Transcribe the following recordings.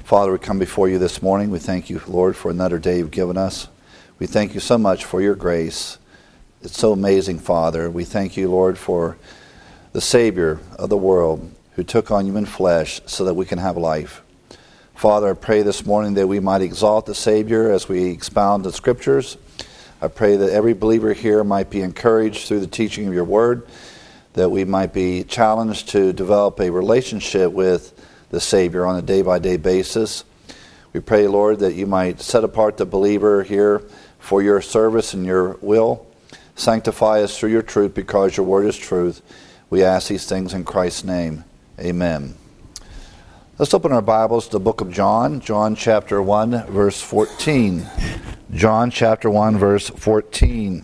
Father, we come before you this morning. We thank you, Lord, for another day you've given us. We thank you so much for your grace. It's so amazing, Father. We thank you, Lord, for the Savior of the world who took on human flesh so that we can have life. Father, I pray this morning that we might exalt the Savior as we expound the Scriptures. I pray that every believer here might be encouraged through the teaching of your word, that we might be challenged to develop a relationship with the Savior on a day-by-day basis. We pray, Lord, that you might set apart the believer here for your service and your will. Sanctify us through your truth because your word is truth. We ask these things in Christ's name. Amen. Let's open our Bibles to the book of John. John chapter 1, verse 14. John chapter 1, verse 14.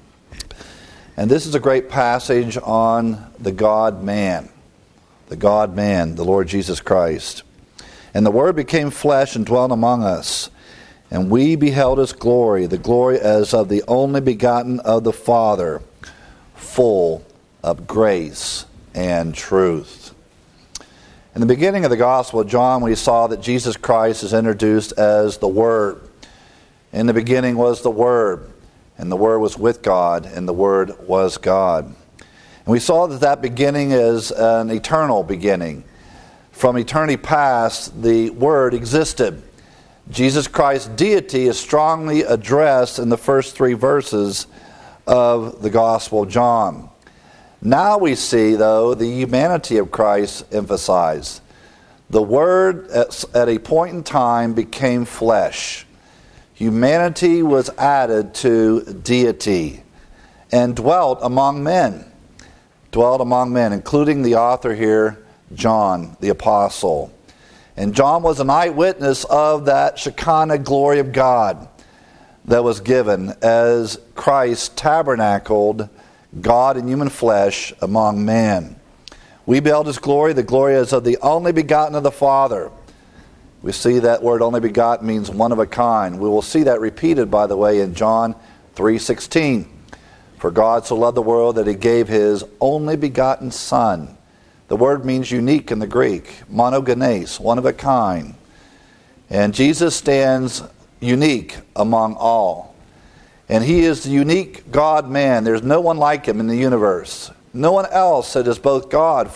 And this is a great passage on the God-man. The God-man, the Lord Jesus Christ. And the Word became flesh and dwelt among us. And we beheld His glory, the glory as of the only begotten of the Father, full of grace and truth. In the beginning of the Gospel of John, we saw that Jesus Christ is introduced as the Word. In the beginning was the Word, and the Word was with God, and the Word was God. And we saw that that beginning is an eternal beginning. From eternity past, the Word existed. Jesus Christ's deity is strongly addressed in the first 3 verses of the Gospel of John. Now we see, though, the humanity of Christ emphasized. The Word, at a point in time, became flesh. Humanity was added to deity and dwelt among men. Dwelt among men, including the author here, John, the apostle. And John was an eyewitness of that Shekinah glory of God that was given as Christ tabernacled God in human flesh among men. We beheld His glory, the glory as of the only begotten of the Father. We see that word only begotten means one of a kind. We will see that repeated, by the way, in John 3:16. For God so loved the world that He gave His only begotten Son. The word means unique in the Greek, monogenes, one of a kind. And Jesus stands unique among all. And He is the unique God-man. There's no one like Him in the universe. No one else that is both God,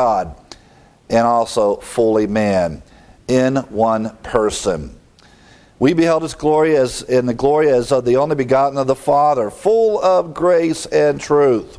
and also fully man in one person. We beheld His glory as of the only begotten of the Father, full of grace and truth.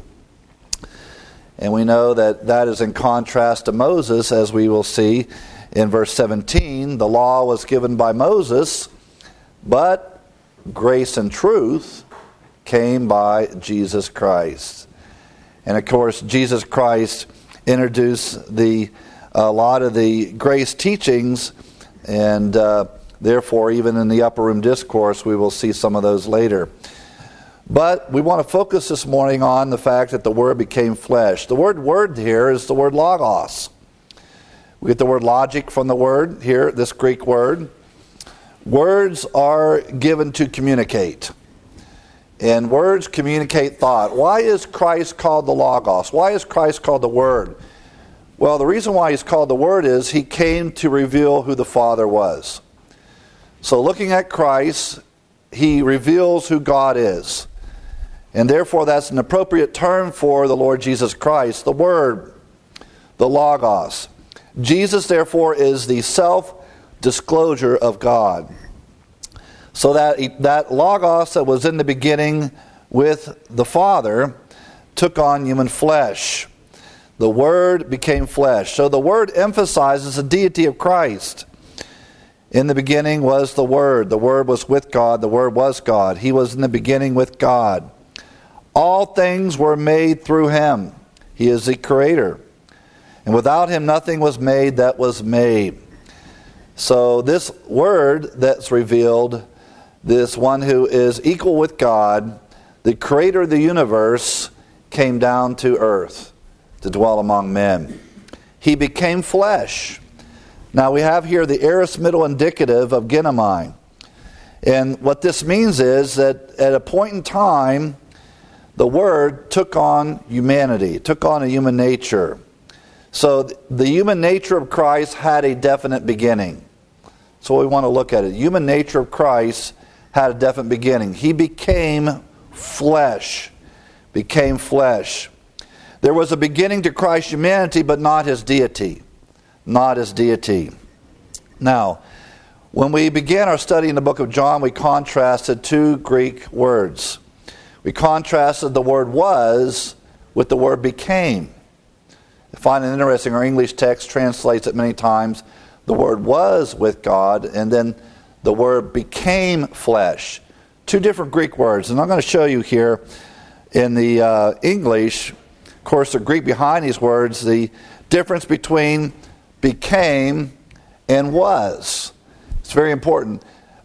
And we know that that is in contrast to Moses, as we will see in verse 17. The law was given by Moses, but grace and truth came by Jesus Christ. And of course, Jesus Christ introduced a lot of the grace teachings, and therefore, even in the upper room discourse, we will see some of those later. But we want to focus this morning on the fact that the Word became flesh. The word here is the word logos. We get the word logic from the word here, this Greek word. Words are given to communicate. And words communicate thought. Why is Christ called the Logos? Why is Christ called the Word? Well, the reason why He's called the Word is He came to reveal who the Father was. So looking at Christ, He reveals who God is. And therefore that's an appropriate term for the Lord Jesus Christ, the Word, the Logos. Jesus, therefore, is the self-disclosure of God. So that Logos that was in the beginning with the Father took on human flesh. The Word became flesh. So the Word emphasizes the deity of Christ. In the beginning was the Word. The Word was with God. The Word was God. He was in the beginning with God. All things were made through Him. He is the Creator. And without Him nothing was made that was made. So this Word that's revealed, this one who is equal with God, the Creator of the universe, came down to earth to dwell among men. He became flesh. Now we have here the aorist middle indicative of ginomai. And what this means is that at a point in time, the Word took on humanity, took on a human nature. So the human nature of Christ had a definite beginning. So we want to look at it. Human nature of Christ had a definite beginning. He became flesh. Became flesh. There was a beginning to Christ's humanity, but not his deity. Not his deity. Now, when we began our study in the book of John, we contrasted two Greek words. We contrasted the word was with the word became. I find it interesting, our English text translates it many times. The word was with God, and then the word became flesh. Two different Greek words. And I'm going to show you here in the English, of course, the Greek behind these words, the difference between became and was. It's very important.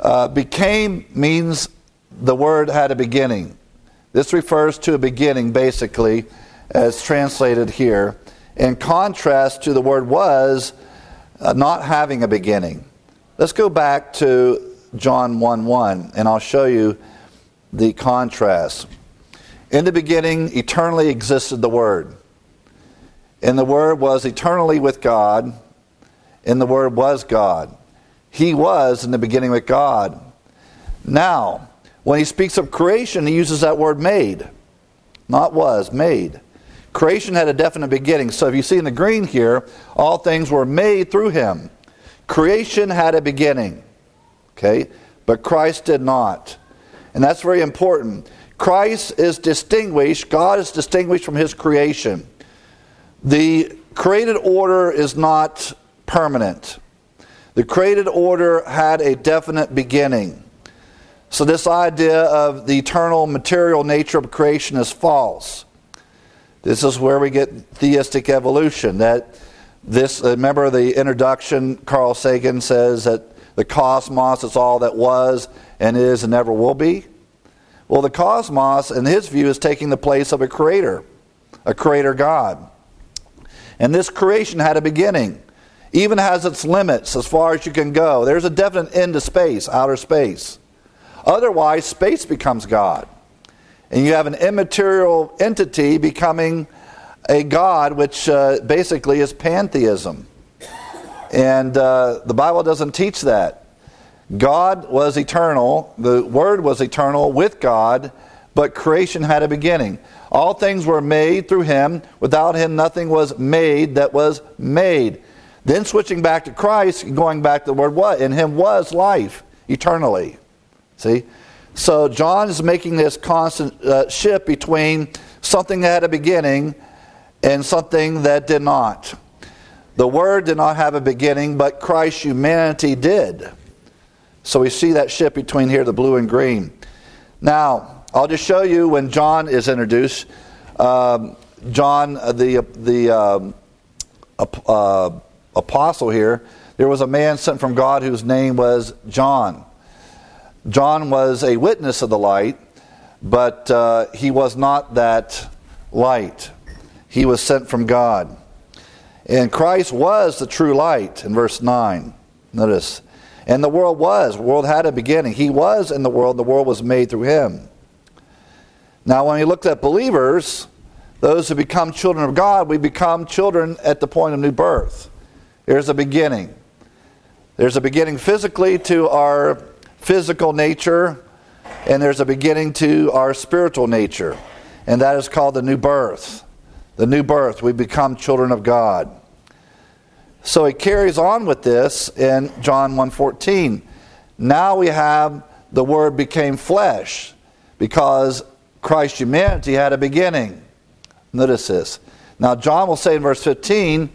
Became means the word had a beginning. This refers to a beginning, basically, as translated here, in contrast to the word was not having a beginning. Let's go back to John 1:1, and I'll show you the contrast. In the beginning, eternally existed the Word. And the Word was eternally with God, and the Word was God. He was in the beginning with God. Now, when he speaks of creation, he uses that word made. Not was, made. Creation had a definite beginning. So if you see in the green here, all things were made through him. Creation had a beginning. Okay? But Christ did not. And that's very important. Christ is distinguished, God is distinguished from his creation. The created order is not permanent. The created order had a definite beginning. So this idea of the eternal material nature of creation is false. This is where we get theistic evolution. Remember the introduction, Carl Sagan says that the cosmos is all that was and is and never will be. Well, the cosmos, in his view, is taking the place of a creator God. And this creation had a beginning, even has its limits as far as you can go. There's a definite end to space, outer space. Otherwise, space becomes God. And you have an immaterial entity becoming a God, which basically is pantheism. And the Bible doesn't teach that. God was eternal, the Word was eternal with God, but creation had a beginning. All things were made through him. Without him, nothing was made that was made. Then switching back to Christ, going back to the word what? In him was life, eternally. See? So John is making this constant shift between something that had a beginning and something that did not. The Word did not have a beginning, but Christ's humanity did. So we see that shift between here, the blue and green. Now, I'll just show you when John is introduced. John, the apostle here, there was a man sent from God whose name was John. John was a witness of the light, but he was not that light. He was sent from God. And Christ was the true light in verse 9. Notice. And the world had a beginning. He was in the world was made through him. Now when we looked at believers, those who become children of God, we become children at the point of new birth. There's a beginning. There's a beginning physically to our physical nature, and there's a beginning to our spiritual nature. And that is called the new birth. The new birth, we become children of God. So it carries on with this in John 1:14. Now we have the Word became flesh because Christ's humanity had a beginning. Notice this. Now John will say in verse 15,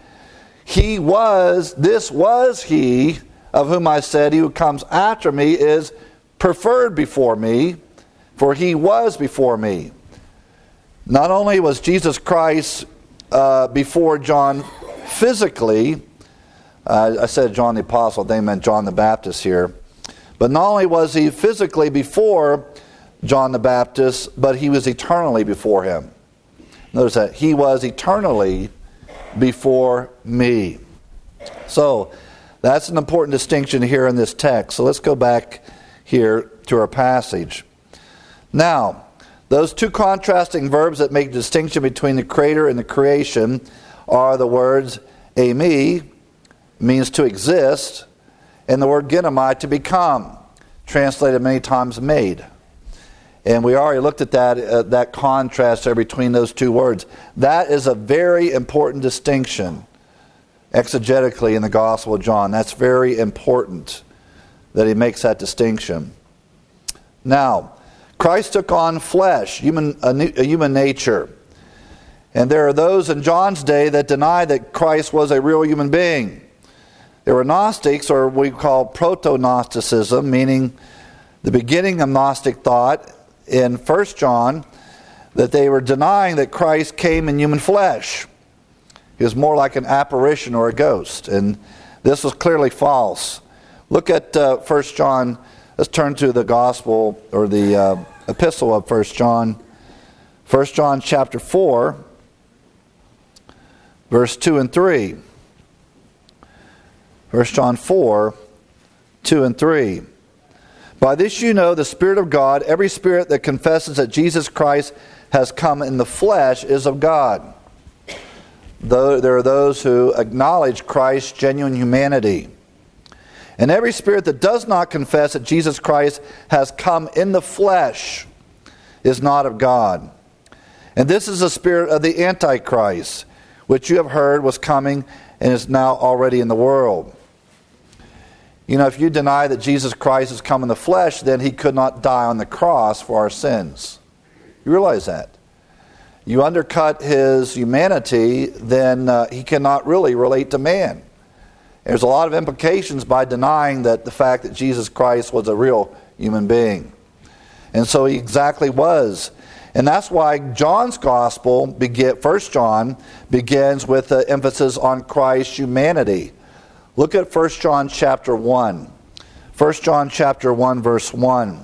this was he of whom I said, he who comes after me is preferred before me, for he was before me. Not only was Jesus Christ before John physically, I said John the Apostle, they meant John the Baptist here. But not only was he physically before John the Baptist, but he was eternally before him. Notice that. He was eternally before me. So, that's an important distinction here in this text. So let's go back here to our passage. Now, those two contrasting verbs that make the distinction between the creator and the creation are the words eimi, means to exist, and the word ginomai, to become, translated many times made. And we already looked at that contrast there between those two words. That is a very important distinction exegetically in the Gospel of John. That's very important that he makes that distinction. Now, Christ took on flesh, a human nature. And there are those in John's day that deny that Christ was a real human being. There were Gnostics, or we call proto-Gnosticism, meaning the beginning of Gnostic thought in 1 John, that they were denying that Christ came in human flesh. He was more like an apparition or a ghost. And this was clearly false. Look at 1 John. Let's turn to the Gospel, or the epistle of 1 John. 1 John chapter 4, verse 2 and 3. 1 John 4, 2 and 3. By this you know the Spirit of God. Every spirit that confesses that Jesus Christ has come in the flesh is of God. Though there are those who acknowledge Christ's genuine humanity. And every spirit that does not confess that Jesus Christ has come in the flesh is not of God. And this is the spirit of the Antichrist, which you have heard was coming and is now already in the world. You know, if you deny that Jesus Christ has come in the flesh, then he could not die on the cross for our sins. You realize that? You undercut his humanity, then he cannot really relate to man. There's a lot of implications by denying that the fact that Jesus Christ was a real human being. And so he exactly was. And that's why John's gospel, 1 John, begins with the emphasis on Christ's humanity. Look at 1 John chapter 1. 1 John chapter 1, verse 1.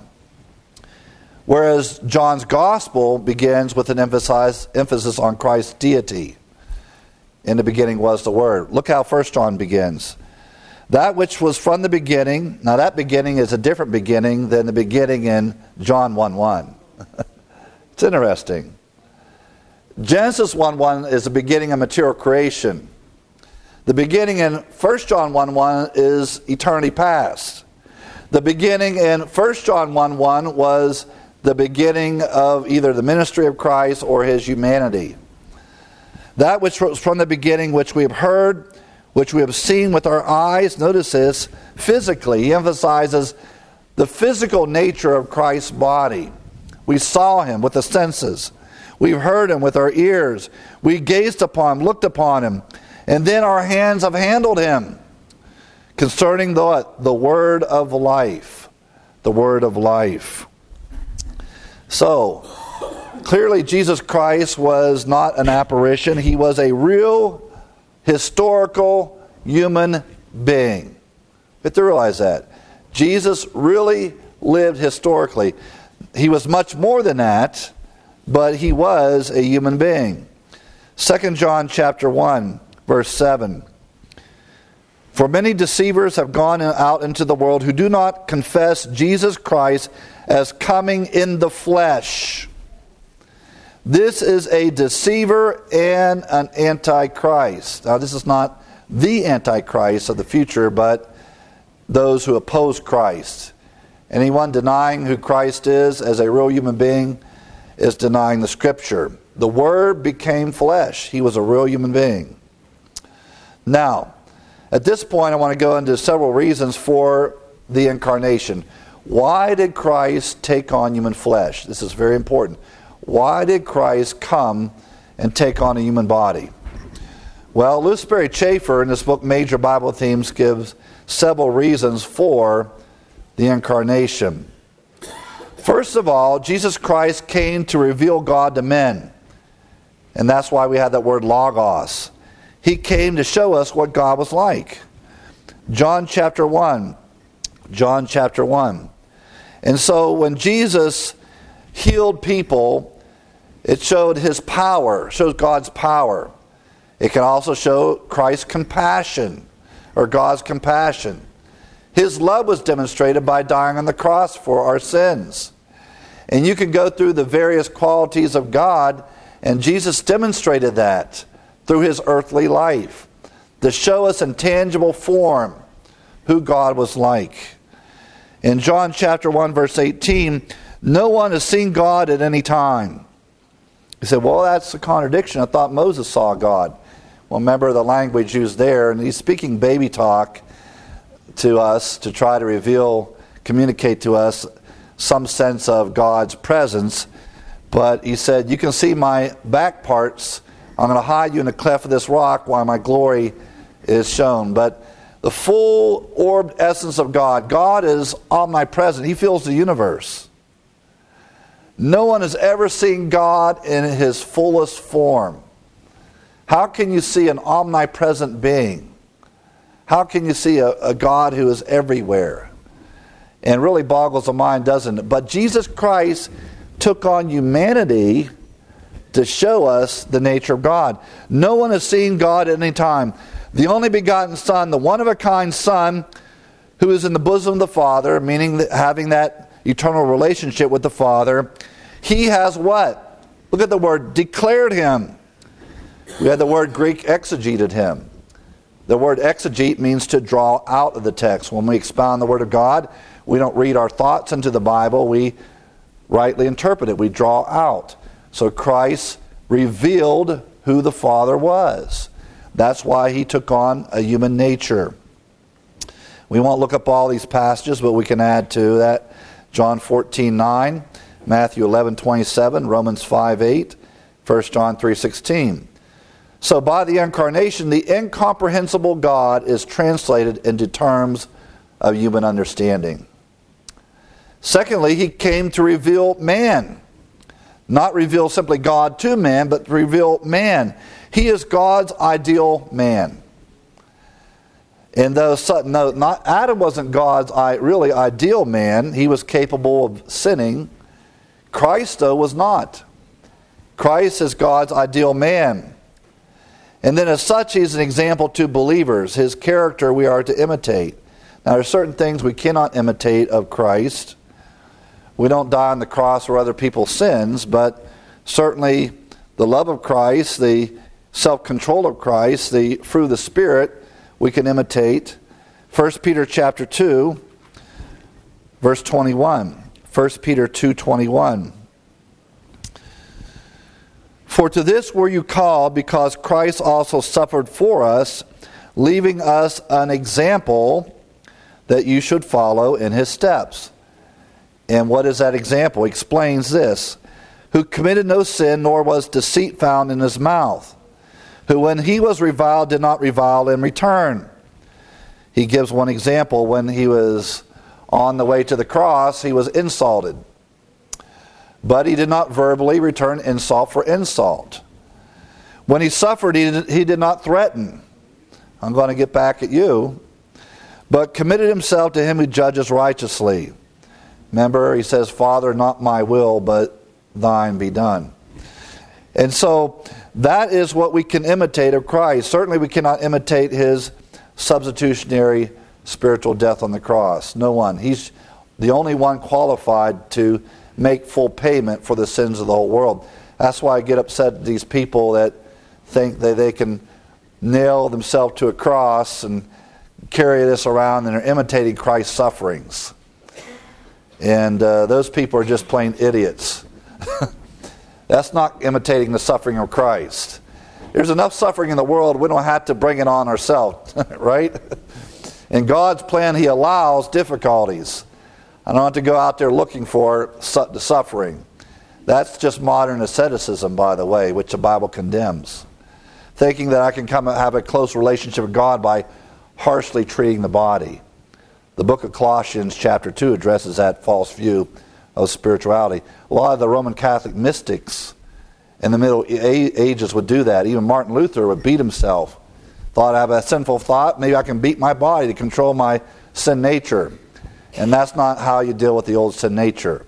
Whereas John's gospel begins with an emphasis on Christ's deity. In the beginning was the Word. Look how 1 John begins. That which was from the beginning. Now that beginning is a different beginning than the beginning in John 1:1. It's interesting. Genesis 1:1 is the beginning of material creation. The beginning in 1 John 1:1 is eternity past. The beginning in 1 John 1:1 was the beginning of either the ministry of Christ or his humanity. That which was from the beginning, which we have heard, which we have seen with our eyes. Notice this, physically. He emphasizes the physical nature of Christ's body. We saw him with the senses. We've heard him with our ears. We gazed upon him, looked upon him. And then our hands have handled him. Concerning the word of life. The word of life. So, clearly Jesus Christ was not an apparition. He was a real, historical, human being. You have to realize that. Jesus really lived historically. He was much more than that, but he was a human being. 2 John chapter 1, verse 7. For many deceivers have gone out into the world who do not confess Jesus Christ as coming in the flesh. This is a deceiver and an antichrist. Now, this is not the antichrist of the future, but those who oppose Christ. Anyone denying who Christ is as a real human being is denying the Scripture. The Word became flesh. He was a real human being. Now, at this point, I want to go into several reasons for the incarnation. Why did Christ take on human flesh? This is very important. Why did Christ come and take on a human body? Well, Lewis Sperry Chafer, in this book, Major Bible Themes, gives several reasons for the incarnation. First of all, Jesus Christ came to reveal God to men. And that's why we have that word logos. He came to show us what God was like. John chapter 1. John chapter 1. And so when Jesus healed people, it showed his power, shows God's power. It can also show Christ's compassion, or God's compassion. His love was demonstrated by dying on the cross for our sins. And you can go through the various qualities of God, and Jesus demonstrated that through his earthly life, to show us in tangible form who God was like. In John chapter 1, verse 18, no one has seen God at any time. He said, well, that's a contradiction. I thought Moses saw God. Well, remember the language used there, and he's speaking baby talk to us to try to communicate to us some sense of God's presence. But he said, you can see my back parts. I'm going to hide you in the cleft of this rock while my glory is shown. But the full orbed essence of God, God is omnipresent. He fills the universe. No one has ever seen God in his fullest form. How can you see an omnipresent being? How can you see a God who is everywhere? And really boggles the mind, doesn't it? But Jesus Christ took on humanity to show us the nature of God. No one has seen God at any time. The only begotten Son, the one-of-a-kind Son, who is in the bosom of the Father, meaning that having that eternal relationship with the Father, he has what? Look at the word, declared him. We had the word Greek, exegeted him. The word exegete means to draw out of the text. When we expound the Word of God, we don't read our thoughts into the Bible. We rightly interpret it. We draw out. So Christ revealed who the Father was. That's why he took on a human nature. We won't look up all these passages, but we can add to that John 14:9, Matthew 11:27, Romans 5:8, 1 John 3:16. So by the incarnation, the incomprehensible God is translated into terms of human understanding. Secondly, he came to reveal man. Not reveal simply God to man, but reveal man. He is God's ideal man. And though Adam wasn't God's really ideal man, he was capable of sinning. Christ, though, was not. Christ is God's ideal man. And then as such, he's an example to believers. His character we are to imitate. Now, there are certain things we cannot imitate of Christ. We don't die on the cross for other people's sins, but certainly the love of Christ, the self-control of Christ, the fruit of the Spirit, we can imitate. 1 Peter chapter 2, verse 21. 1 Peter 2:21. For to this were you called, because Christ also suffered for us, leaving us an example that you should follow in his steps. And what is that example? He explains this. Who committed no sin, nor was deceit found in his mouth. Who when he was reviled, did not revile in return. He gives one example. When he was on the way to the cross, he was insulted. But he did not verbally return insult for insult. When he suffered, he did not threaten. I'm going to get back at you. But committed himself to him who judges righteously. Remember, he says, Father, not my will, but thine be done. And so that is what we can imitate of Christ. Certainly we cannot imitate his substitutionary spiritual death on the cross. No one. He's the only one qualified to make full payment for the sins of the whole world. That's why I get upset at these people that think that they can nail themselves to a cross and carry this around and are imitating Christ's sufferings. And those people are just plain idiots. That's not imitating the suffering of Christ. There's enough suffering in the world, we don't have to bring it on ourselves, right? In God's plan, he allows difficulties. I don't have to go out there looking for the suffering. That's just modern asceticism, by the way, which the Bible condemns. Thinking that I can come and have a close relationship with God by harshly treating the body. The book of Colossians chapter 2 addresses that false view of spirituality. A lot of the Roman Catholic mystics in the Middle Ages would do that. Even Martin Luther would beat himself. Thought I have a sinful thought, maybe I can beat my body to control my sin nature. And that's not how you deal with the old sin nature.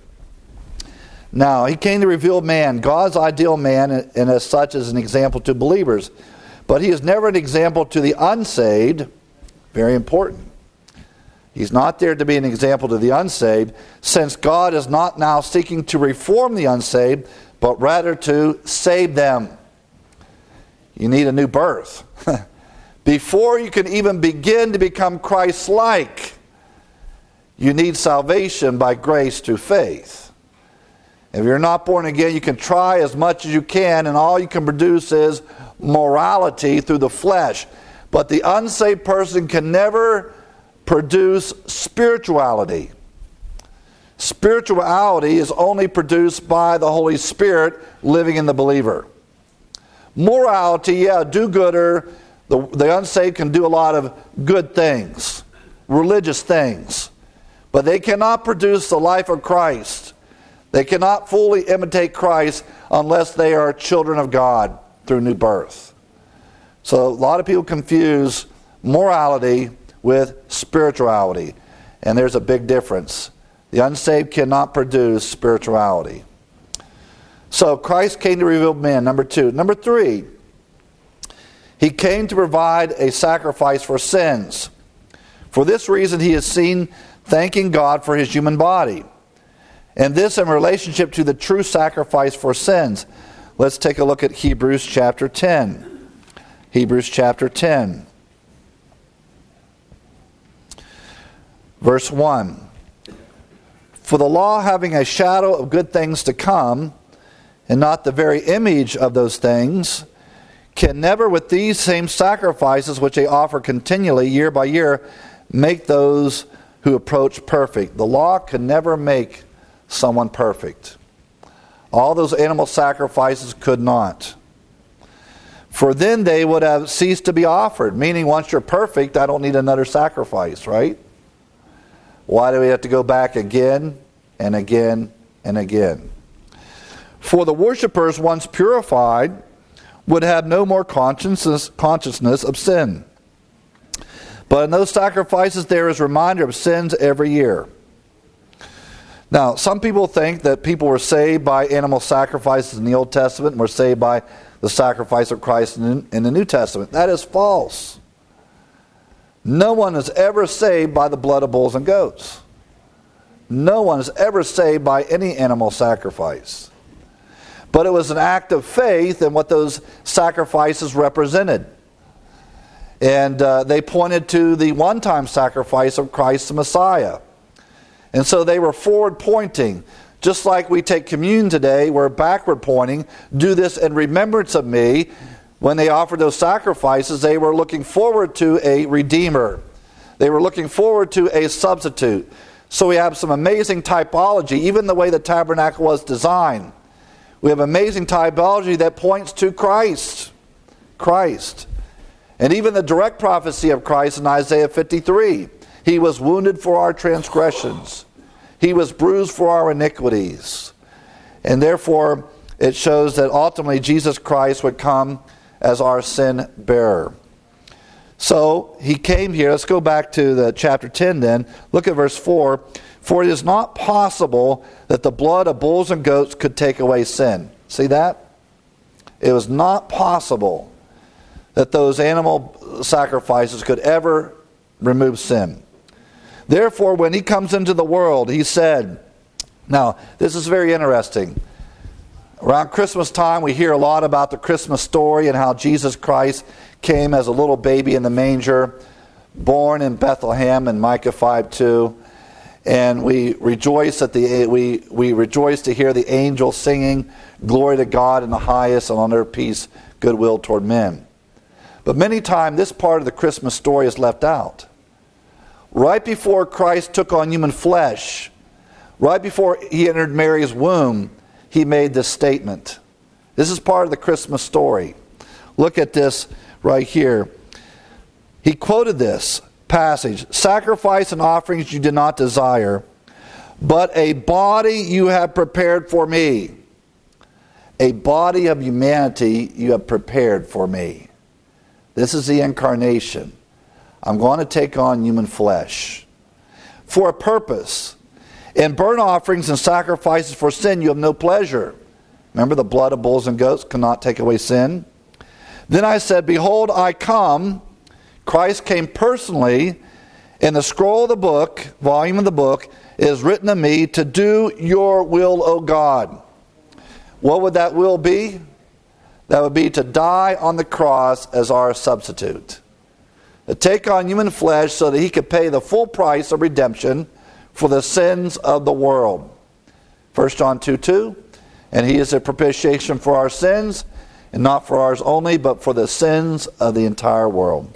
Now, he came to reveal man, God's ideal man, and as such is an example to believers. But he is never an example to the unsaved. Very important. He's not there to be an example to the unsaved, since God is not now seeking to reform the unsaved, but rather to save them. You need a new birth. Before you can even begin to become Christ-like, you need salvation by grace through faith. If you're not born again, you can try as much as you can, and all you can produce is morality through the flesh. But the unsaved person can never produce spirituality. Spirituality is only produced by the Holy Spirit living in the believer. Morality, do-gooder. The unsaved can do a lot of good things, religious things. But they cannot produce the life of Christ. They cannot fully imitate Christ unless they are children of God through new birth. So a lot of people confuse morality with spirituality. And there's a big difference. The unsaved cannot produce spirituality. So Christ came to reveal man, number 2. Number 3, he came to provide a sacrifice for sins. For this reason he is seen thanking God for his human body. And this in relationship to the true sacrifice for sins. Let's take a look at Hebrews chapter 10. Hebrews chapter 10. Verse 1. For the law, having a shadow of good things to come, and not the very image of those things, can never with these same sacrifices which they offer continually year by year make those who approach perfect. The law can never make someone perfect. All those animal sacrifices could not. For then they would have ceased to be offered, meaning once you're perfect, I don't need another sacrifice, right? Why do we have to go back again and again and again? For the worshipers, once purified, would have no more consciousness of sin. But in those sacrifices there is a reminder of sins every year. Now, some people think that people were saved by animal sacrifices in the Old Testament and were saved by the sacrifice of Christ in the New Testament. That is false. No one is ever saved by the blood of bulls and goats. No one is ever saved by any animal sacrifice. But it was an act of faith in what those sacrifices represented. And they pointed to the one-time sacrifice of Christ the Messiah. And so they were forward-pointing. Just like we take communion today, we're backward-pointing. Do this in remembrance of me. When they offered those sacrifices, they were looking forward to a Redeemer. They were looking forward to a substitute. So we have some amazing typology, even the way the tabernacle was designed. We have amazing typology that points to Christ. Christ. And even the direct prophecy of Christ in Isaiah 53. He was wounded for our transgressions. He was bruised for our iniquities. And therefore, it shows that ultimately Jesus Christ would come as our sin bearer. So, he came here. Let's go back to the chapter 10 then. Look at verse 4. For it is not possible that the blood of bulls and goats could take away sin. See that? It was not possible that those animal sacrifices could ever remove sin. Therefore, when he comes into the world, he said, now, this is very interesting. Around Christmas time, we hear a lot about the Christmas story and how Jesus Christ came as a little baby in the manger, born in Bethlehem in Micah 5:2. And we rejoice we rejoice to hear the angels singing, "Glory to God in the highest, and on earth peace, goodwill toward men." But many times, this part of the Christmas story is left out. Right before Christ took on human flesh, right before he entered Mary's womb, he made this statement. This is part of the Christmas story. Look at this right here. He quoted this passage, "Sacrifice and offerings you did not desire, but a body you have prepared for me." A body of humanity you have prepared for me. This is the incarnation. I'm going to take on human flesh for a purpose. In burnt offerings and sacrifices for sin you have no pleasure. Remember, the blood of bulls and goats cannot take away sin. Then I said, behold, I come. Christ came personally. In the scroll of the book, volume of the book, it is written of me to do your will, O God. What would that will be? That would be to die on the cross as our substitute. to take on human flesh so that he could pay the full price of redemption for the sins of the world. 1 John 2:2, and he is a propitiation for our sins, and not for ours only, but for the sins of the entire world.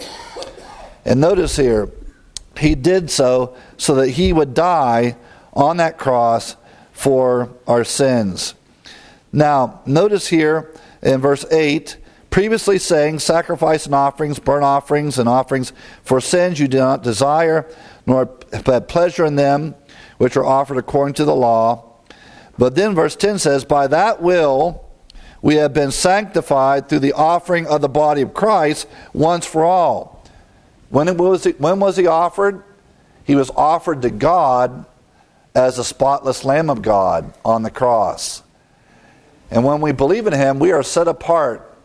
And notice here, he did so that he would die on that cross for our sins. Now, notice here in verse 8, previously saying, sacrifice and offerings, burnt offerings and offerings for sins you do not desire, nor have pleasure in them, which are offered according to the law. But then verse 10 says, by that will we have been sanctified through the offering of the body of Christ once for all. When was he offered? He was offered to God as a spotless Lamb of God on the cross. And when we believe in him, we are set apart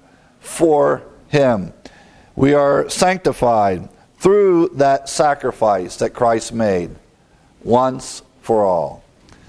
for him. We are sanctified through that sacrifice that Christ made once for all.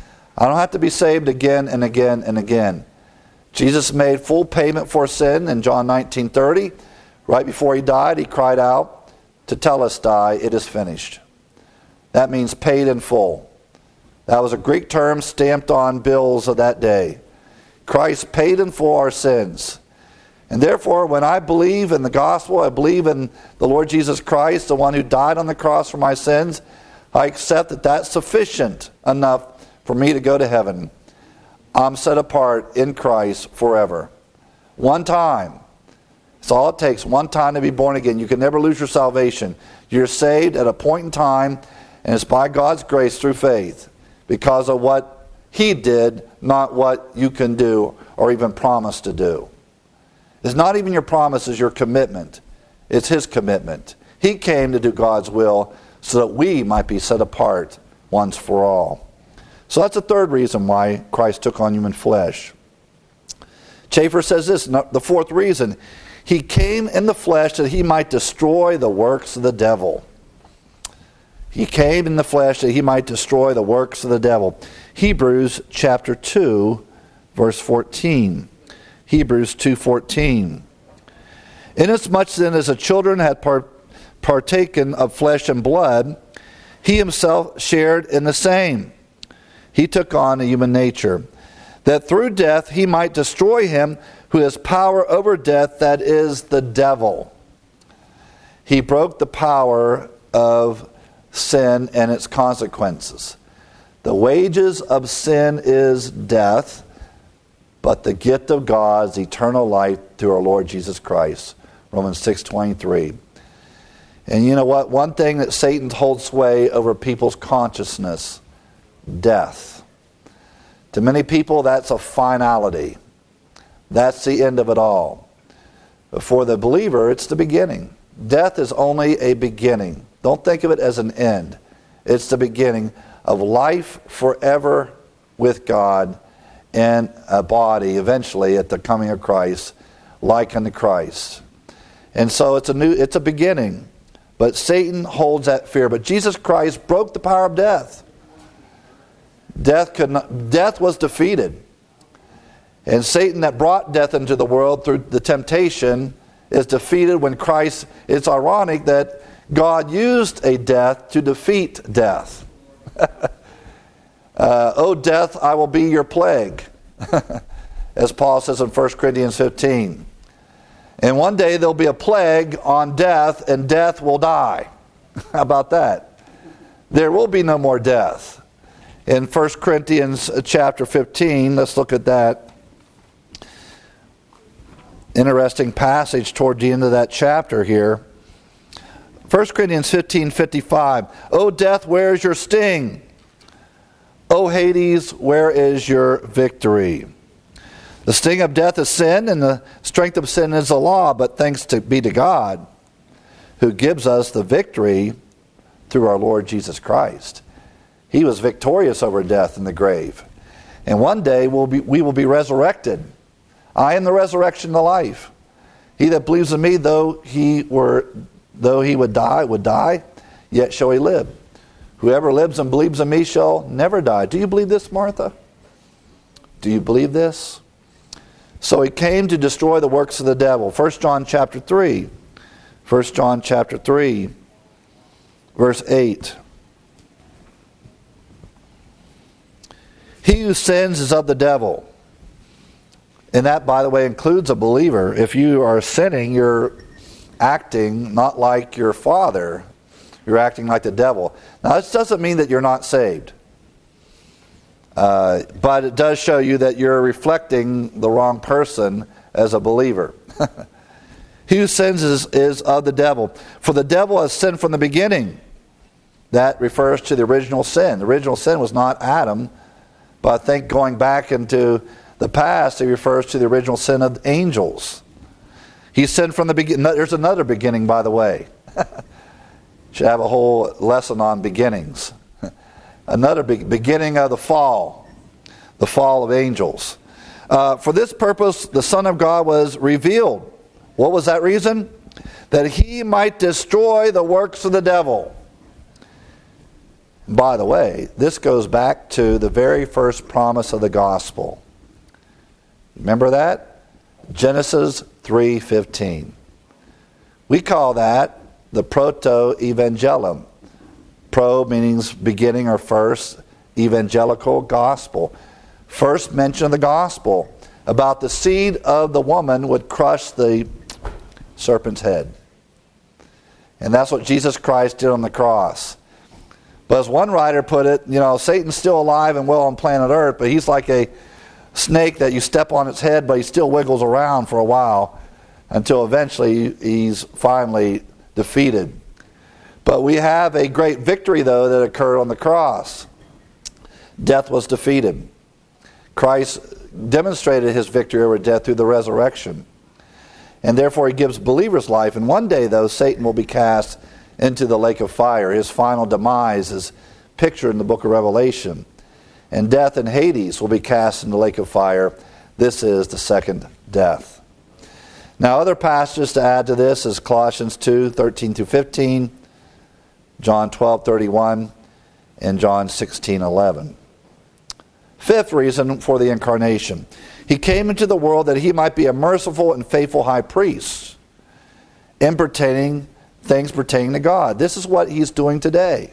I don't have to be saved again and again and again. Jesus made full payment for sin in John 19:30. Right before he died, he cried out, tetelestai, it is finished. That means paid in full. That was a Greek term stamped on bills of that day. Christ paid in full our sins. And therefore, when I believe in the gospel, I believe in the Lord Jesus Christ, the one who died on the cross for my sins, I accept that that's sufficient enough for me to go to heaven. I'm set apart in Christ forever. One time. It's all it takes, one time to be born again. You can never lose your salvation. You're saved at a point in time, and it's by God's grace through faith, because of what he did, not what you can do or even promise to do. It's not even your promise, it's your commitment. It's his commitment. He came to do God's will so that we might be set apart once for all. So that's the third reason why Christ took on human flesh. Chafer says this, the fourth reason, he came in the flesh that he might destroy the works of the devil. He came in the flesh that he might destroy the works of the devil. Hebrews chapter 2, verse 14. Hebrews 2:14. Inasmuch then as the children had partaken of flesh and blood, he himself shared in the same. He took on a human nature, that through death he might destroy him who has power over death, that is the devil. He broke the power of sin and its consequences. The wages of sin is death, but the gift of God is eternal life through our Lord Jesus Christ. Romans 6:23. And you know what? One thing that Satan holds sway over people's consciousness, death. To many people, that's a finality. That's the end of it all. But for the believer, it's the beginning. Death is only a beginning. Don't think of it as an end. It's the beginning of life forever with God and a body eventually at the coming of Christ, like unto Christ. And so it's a beginning. But Satan holds that fear. But Jesus Christ broke the power of death. Death was defeated. And Satan that brought death into the world through the temptation is defeated when Christ... It's ironic that God used a death to defeat death. O death, I will be your plague. As Paul says in 1 Corinthians 15. And one day there'll be a plague on death, and death will die. How about that? There will be no more death. In 1 Corinthians chapter 15, let's look at that. Interesting passage toward the end of that chapter here. 1 Corinthians 15:55. O death, where is your sting? O Hades, where is your victory? The sting of death is sin, and the strength of sin is the law, but thanks be to God, who gives us the victory through our Lord Jesus Christ. He was victorious over death and the grave. And one day we will be resurrected. I am the resurrection and the life. He that believes in me, though he would die, yet shall he live. Whoever lives and believes in me shall never die. Do you believe this, Martha? Do you believe this? So he came to destroy the works of the devil. 1 John chapter 3. 1 John chapter 3, verse 8. He who sins is of the devil. And that, by the way, includes a believer. If you are sinning, you're acting not like your father. You're acting like the devil. Now, this doesn't mean that you're not saved. But it does show you that you're reflecting the wrong person as a believer. He who sins is of the devil. For the devil has sinned from the beginning. That refers to the original sin. The original sin was not Adam. But I think going back into the past, it refers to the original sin of angels. He sinned from the beginning. There's another beginning, by the way. Should have a whole lesson on beginnings. Another beginning of the fall of angels. For this purpose, the Son of God was revealed. What was that reason? That he might destroy the works of the devil. By the way, this goes back to the very first promise of the gospel. Remember that? Genesis 3:15. We call that the proto-evangelium. Pro meaning beginning or first, evangelical gospel. First mention of the gospel about the seed of the woman would crush the serpent's head. And that's what Jesus Christ did on the cross. But as one writer put it, Satan's still alive and well on planet Earth, but he's like a snake that you step on its head, but he still wiggles around for a while until eventually he's finally defeated. But we have a great victory, though, that occurred on the cross. Death was defeated. Christ demonstrated his victory over death through the resurrection. And therefore he gives believers life. And one day, though, Satan will be cast into the lake of fire. His final demise is pictured in the book of Revelation. And death and Hades will be cast in the lake of fire. This is the second death. Now, other passages to add to this is Colossians 2:13-15, John 12:31, and John 16:11. Fifth reason for the incarnation. He came into the world that he might be a merciful and faithful high priest in things pertaining to God. This is what he's doing today.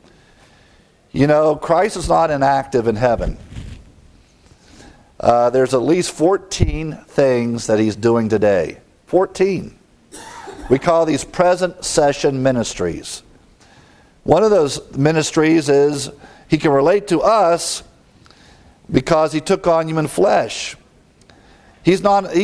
Christ is not inactive in heaven. There's at least 14 things that he's doing today. 14. We call these present session ministries. One of those ministries is he can relate to us because he took on human flesh. We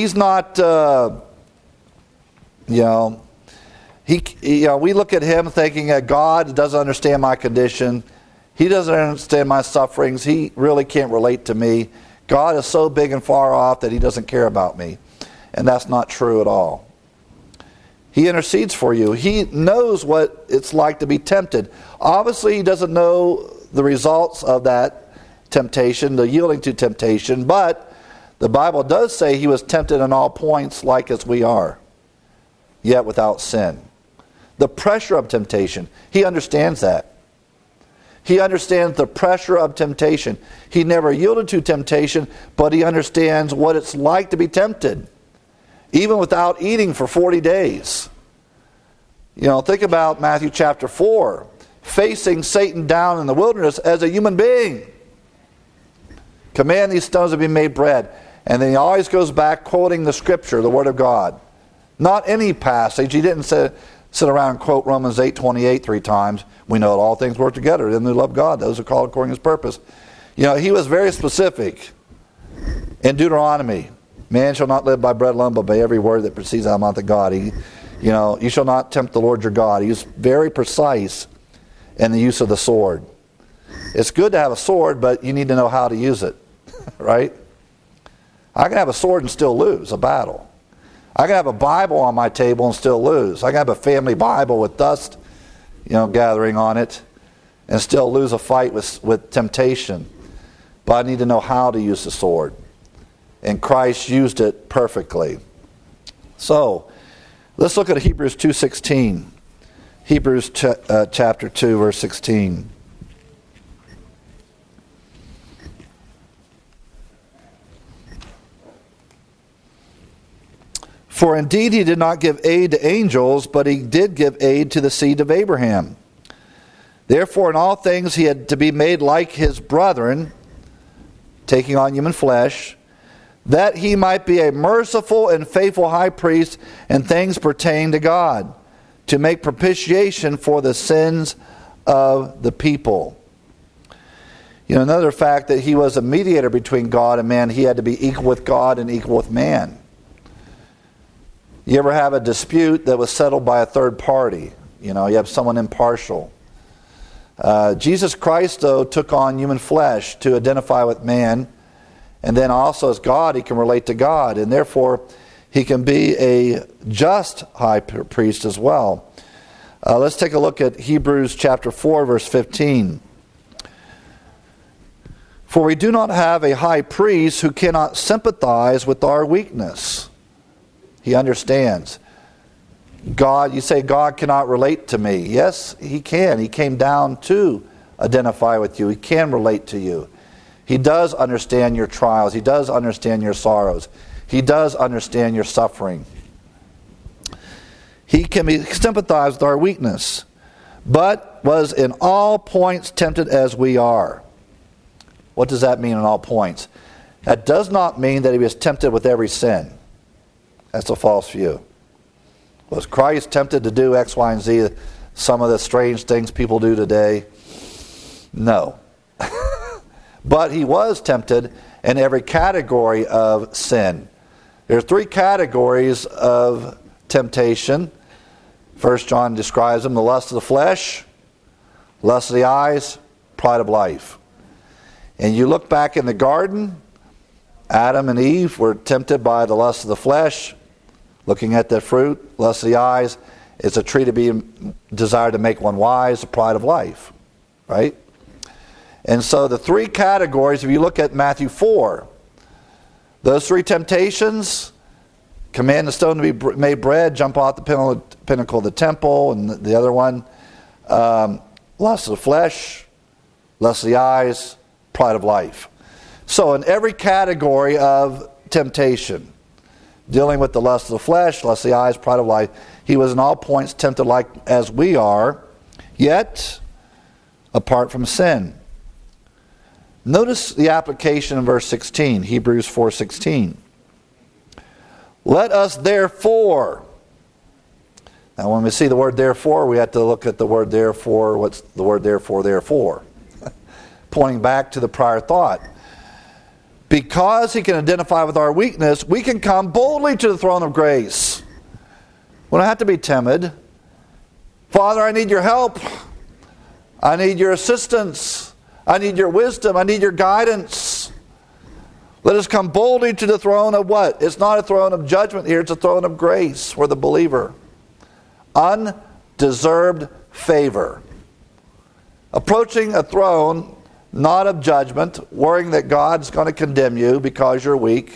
look at him thinking that God doesn't understand my condition. He doesn't understand my sufferings. He really can't relate to me. God is so big and far off that he doesn't care about me. And that's not true at all. He intercedes for you. He knows what it's like to be tempted. Obviously, he doesn't know the results of that temptation, the yielding to temptation, but the Bible does say he was tempted in all points like as we are, yet without sin. The pressure of temptation, he understands that. He understands the pressure of temptation. He never yielded to temptation, but he understands what it's like to be tempted, even without eating for 40 days. Think about Matthew chapter 4, facing Satan down in the wilderness as a human being. Command these stones to be made bread. And then he always goes back quoting the scripture, the word of God. Not any passage. He didn't sit around and quote Romans 8:28 3 times. We know that all things work together. Them who love God, those who are called according to his purpose. He was very specific. In Deuteronomy, man shall not live by bread alone, but by every word that proceeds out of the mouth of God. You shall not tempt the Lord your God. He's very precise in the use of the sword. It's good to have a sword, but you need to know how to use it, right? I can have a sword and still lose a battle. I can have a Bible on my table and still lose. I can have a family Bible with dust, gathering on it, and still lose a fight with temptation. But I need to know how to use the sword. And Christ used it perfectly. So, let's look at Hebrews 2:16. Hebrews chapter 2, verse 16. For indeed he did not give aid to angels, but he did give aid to the seed of Abraham. Therefore in all things he had to be made like his brethren, taking on human flesh, that he might be a merciful and faithful high priest in things pertaining to God, to make propitiation for the sins of the people. You know, another fact that he was a mediator between God and man, he had to be equal with God and equal with man. You ever have a dispute that was settled by a third party? You know, you have someone impartial. Jesus Christ, though, took on human flesh to identify with man, and then also as God, he can relate to God, and therefore he can be a just high priest as well. Let's take a look at Hebrews chapter 4, verse 15. For we do not have a high priest who cannot sympathize with our weakness. He understands. God, you say God cannot relate to me. Yes, he can. He came down to identify with you. He can relate to you. He does understand your trials. He does understand your sorrows. He does understand your suffering. He can sympathize with our weakness, but was in all points tempted as we are. What does that mean in all points? That does not mean that he was tempted with every sin. That's a false view. Was Christ tempted to do X, Y, and Z, some of the strange things people do today? No. But he was tempted in every category of sin. There are 3 categories of temptation. 1 John describes them: the lust of the flesh, lust of the eyes, pride of life. And you look back in the garden, Adam and Eve were tempted by the lust of the flesh, looking at the fruit, lust of the eyes. It's a tree to be desired to make one wise, the pride of life. Right? And so the 3 categories, if you look at Matthew 4, those 3 temptations: command the stone to be made bread, jump off the pinnacle of the temple, and the other one, lust of the flesh, lust of the eyes, pride of life. So in every category of temptation, dealing with the lust of the flesh, lust of the eyes, pride of life, he was in all points tempted like as we are, yet apart from sin. Notice the application in verse 16, Hebrews 4:16. Let us therefore. Now when we see the word therefore, we have to look at the word therefore. What's the word therefore? Pointing back to the prior thought. Because he can identify with our weakness, we can come boldly to the throne of grace. We don't have to be timid. Father, I need your help. I need your assistance. I need your wisdom. I need your guidance. Let us come boldly to the throne of what? It's not a throne of judgment here. It's a throne of grace for the believer. Undeserved favor. Approaching a throne not of judgment, worrying that God's going to condemn you because you're weak,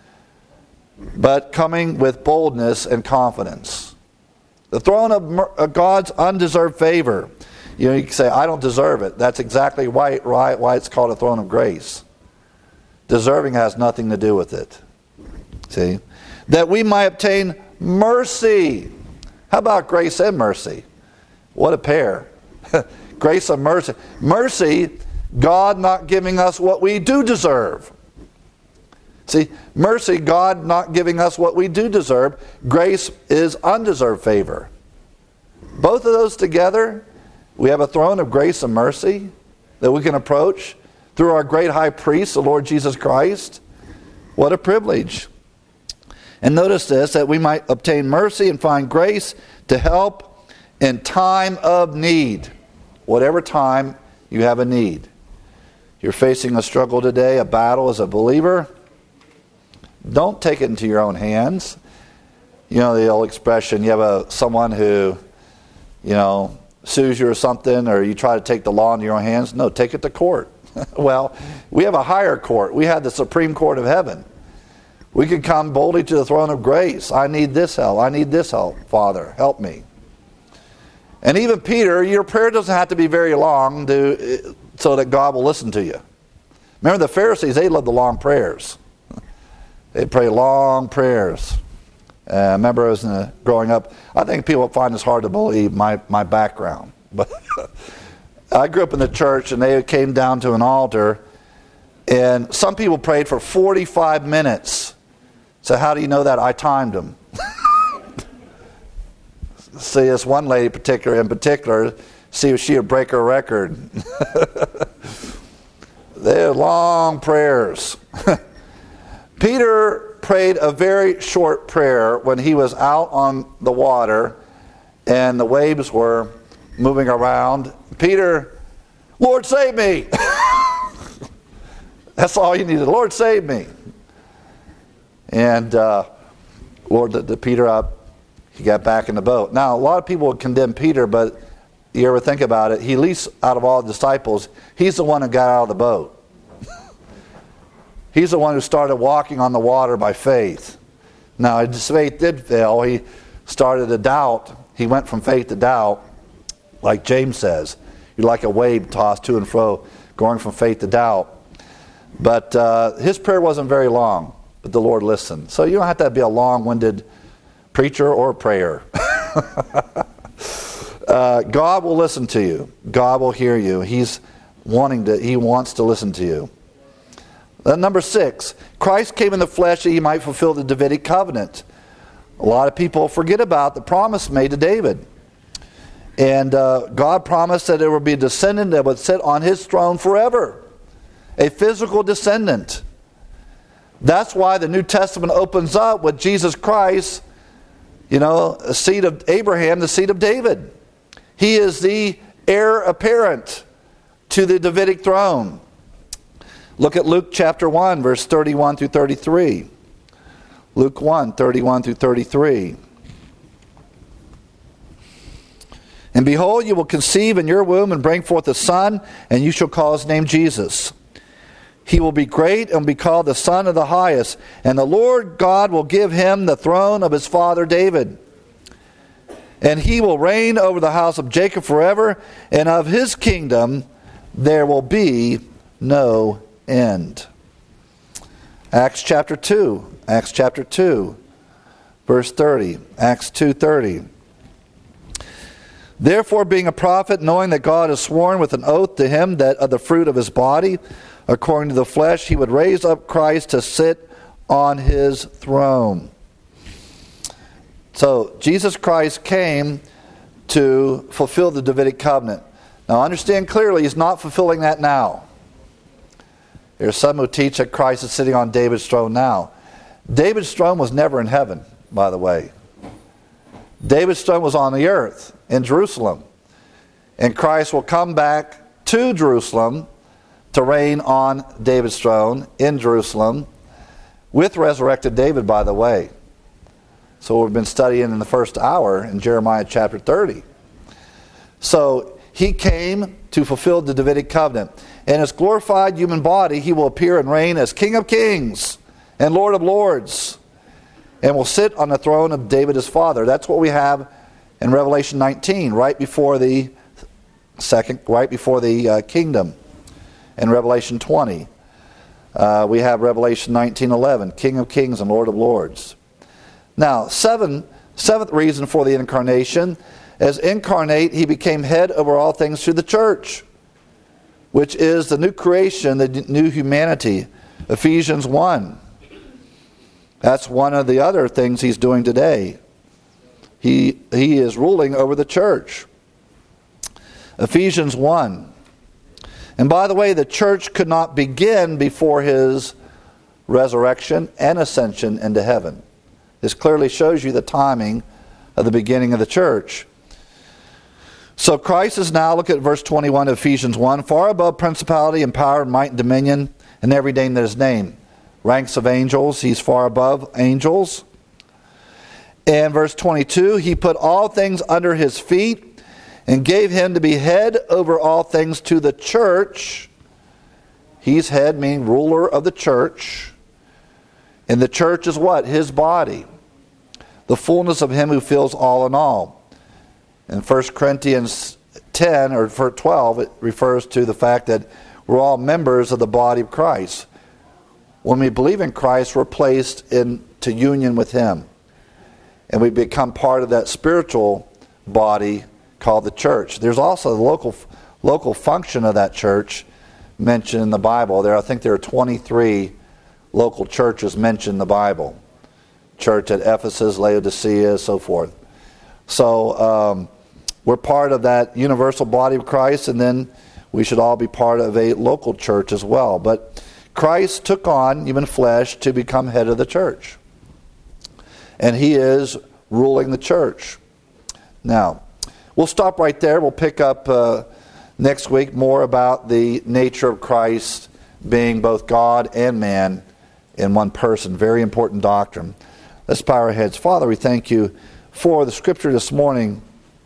but coming with boldness and confidence. The throne of God's undeserved favor. You know, you can say, I don't deserve it. That's exactly why it's called a throne of grace. Deserving has nothing to do with it. See? That we might obtain mercy. How about grace and mercy? What a pair. Grace and mercy. Mercy, God not giving us what we do deserve. See, mercy, God not giving us what we do deserve. Grace is undeserved favor. Both of those together, we have a throne of grace and mercy that we can approach through our great high priest, the Lord Jesus Christ. What a privilege. And notice this, that we might obtain mercy and find grace to help in time of need. Whatever time you have a need. You're facing a struggle today, a battle as a believer. Don't take it into your own hands. You know the old expression, you have someone who, sues you or something, or you try to take the law into your own hands. No, take it to court. Well, we have a higher court. We have the Supreme Court of Heaven. We can come boldly to the throne of grace. I need this help. I need this help. Father, help me. And even Peter, your prayer doesn't have to be very long so that God will listen to you. Remember the Pharisees, they loved the long prayers. They'd pray long prayers. I remember growing up, I think people find this hard to believe, my background. But I grew up in the church, and they came down to an altar, and some people prayed for 45 minutes. So how do you know that? I timed them. See, this one lady in particular, see if she would break her record. They had long prayers. Peter prayed a very short prayer when he was out on the water and the waves were moving around. Peter, Lord, save me. That's all you needed. Lord, save me. And Lord lifted Peter up. He got back in the boat. Now, a lot of people would condemn Peter, but you ever think about it, he at least out of all the disciples, he's the one who got out of the boat. He's the one who started walking on the water by faith. Now, his faith did fail. He started to doubt. He went from faith to doubt, like James says. You're like a wave tossed to and fro, going from faith to doubt. But his prayer wasn't very long, but the Lord listened. So you don't have to be a long-winded preacher or prayer. God will listen to you. God will hear you. He wants to listen to you. Then number 6, Christ came in the flesh that he might fulfill the Davidic covenant. A lot of people forget about the promise made to David. And God promised that there would be a descendant that would sit on his throne forever. A physical descendant. That's why the New Testament opens up with Jesus Christ, a seed of Abraham, the seed of David. He is the heir apparent to the Davidic throne. Look at Luke chapter 1, verse 31 through 33. Luke 1, 31 through 33. And behold, you will conceive in your womb and bring forth a son, and you shall call his name Jesus. He will be great and be called the Son of the Highest, and the Lord God will give him the throne of his father David. And he will reign over the house of Jacob forever, and of his kingdom there will be no end. Acts chapter 2, verse 30. Acts 2:30. Therefore, being a prophet, knowing that God has sworn with an oath to him that of the fruit of his body, according to the flesh, he would raise up Christ to sit on his throne. So, Jesus Christ came to fulfill the Davidic covenant. Now, understand clearly, he's not fulfilling that now. There are some who teach that Christ is sitting on David's throne now. David's throne was never in heaven, by the way. David's throne was on the earth, in Jerusalem. And Christ will come back to Jerusalem to reign on David's throne in Jerusalem with resurrected David, by the way. So we've been studying in the first hour in Jeremiah chapter 30. So he came to fulfill the Davidic covenant. In his glorified human body, he will appear and reign as King of Kings and Lord of Lords, and will sit on the throne of David his father. That's what we have in Revelation 19, right before the kingdom. In Revelation 20, we have Revelation 19:11, King of Kings and Lord of Lords. Now, seventh reason for the incarnation, as incarnate, he became head over all things to the church, which is the new creation, the new humanity. Ephesians 1. That's one of the other things he's doing today. He is ruling over the church. Ephesians 1. And by the way, the church could not begin before his resurrection and ascension into heaven. This clearly shows you the timing of the beginning of the church. So Christ is now, look at verse 21 of Ephesians 1, far above principality and power and might and dominion and every name that is named. Ranks of angels, he's far above angels. And verse 22, he put all things under his feet and gave him to be head over all things to the church. He's head, meaning ruler of the church. And the church is what? His body. The fullness of him who fills all in all. In 1 Corinthians 10 or 12, it refers to the fact that we're all members of the body of Christ. When we believe in Christ, we're placed into union with him. And we become part of that spiritual body called the church. There's also the local function of that church mentioned in the Bible. I think there are 23 local churches mentioned in the Bible. Church at Ephesus, Laodicea, so forth. So we're part of that universal body of Christ, and then we should all be part of a local church as well. But Christ took on human flesh to become head of the church. And he is ruling the church. Now, we'll stop right there. We'll pick up next week more about the nature of Christ being both God and man in one person. Very important doctrine. Let's bow our heads. Father, we thank you for the scripture this morning,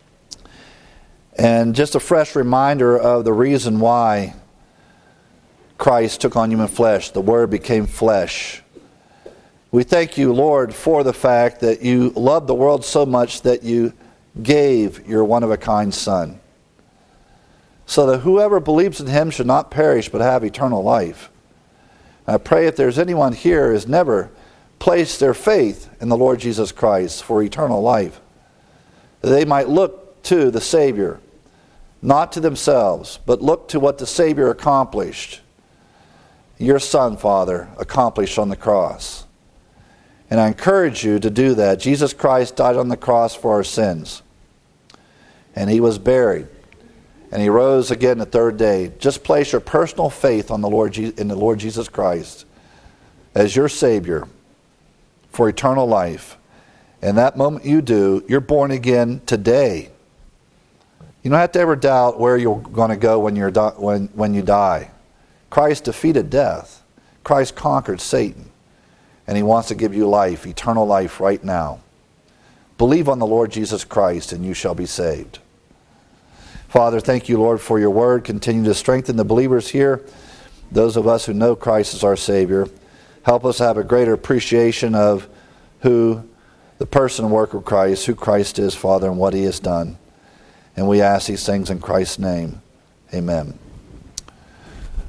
and just a fresh reminder of the reason why Christ took on human flesh. The Word became flesh. We thank you, Lord, for the fact that you loved the world so much that you gave your one-of-a-kind Son, so that whoever believes in him should not perish but have eternal life. And I pray if there's anyone here who has never placed their faith in the Lord Jesus Christ for eternal life, that they might look to the Savior, not to themselves, but look to what the Savior accomplished. Your Son, Father, accomplished on the cross. And I encourage you to do that. Jesus Christ died on the cross for our sins. And he was buried. And he rose again the third day. Just place your personal faith on in the Lord Jesus Christ as your Savior for eternal life. And that moment you do, you're born again today. You don't have to ever doubt where you're going to go when you die. Christ defeated death. Christ conquered Satan. And he wants to give you life, eternal life right now. Believe on the Lord Jesus Christ and you shall be saved. Father, thank you, Lord, for your word. Continue to strengthen the believers here, those of us who know Christ as our Savior. Help us have a greater appreciation of who the person and work of Christ, who Christ is, Father, and what he has done. And we ask these things in Christ's name. Amen.